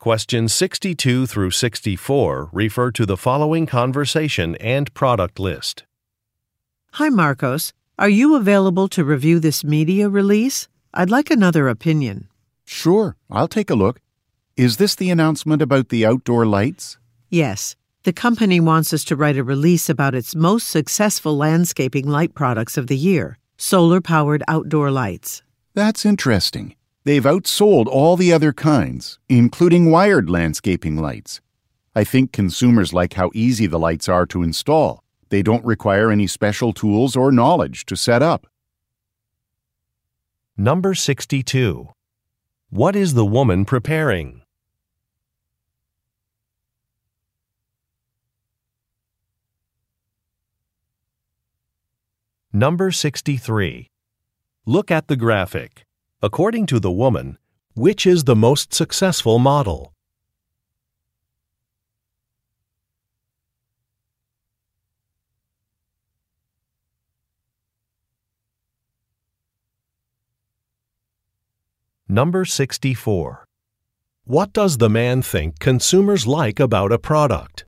Questions 62 through 64 refer to the following conversation and product list. Hi, Marcos. Are you available to review this media release? I'd like another opinion. Sure, I'll take a look. Is this the announcement about the outdoor lights? Yes. The company wants us to write a release about its most successful landscaping light products of the year, solar-powered outdoor lights. That's interesting. They've outsold all the other kinds, including wired landscaping lights. I think consumers like how easy the lights are to install. They don't require any special tools or knowledge to set up. Number 62. What is the woman preparing? Number 63. Look at the graphic. According to the woman, which is the most successful model? Number 64. What does the man think consumers like about a product?